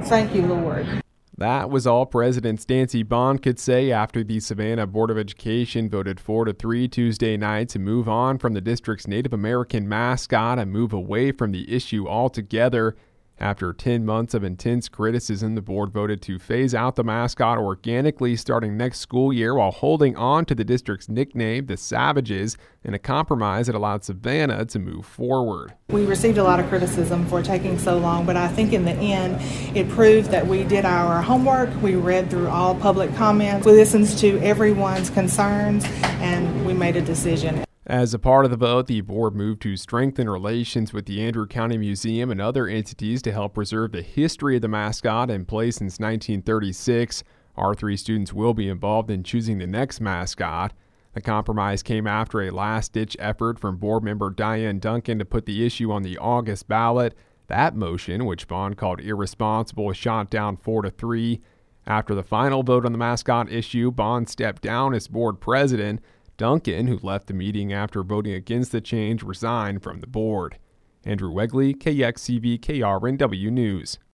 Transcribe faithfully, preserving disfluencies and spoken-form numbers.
Thank you, Lord. That was all President Stancy Bond could say after the Savannah Board of Education voted four to three Tuesday night to move on from the district's Native American mascot and move away from the issue altogether. After ten months of intense criticism, the board voted to phase out the mascot organically starting next school year while holding on to the district's nickname, the Savages, in a compromise that allowed Savannah to move forward. We received a lot of criticism for taking so long, but I think in the end it proved that we did our homework. We read through all public comments. We listened to everyone's concerns, and we made a decision. As a part of the vote, the board moved to strengthen relations with the Andrew County Museum and other entities to help preserve the history of the mascot in place since nineteen thirty-six. R three students will be involved in choosing the next mascot. The compromise came after a last-ditch effort from board member Diane Duncan to put the issue on the August ballot. That motion, which Bond called irresponsible, was shot down four to three. After the final vote on the mascot issue, Bond stepped down as board president. Duncan, who left the meeting after voting against the change, resigned from the board. Andrew Wegley, K X C V K R N W News.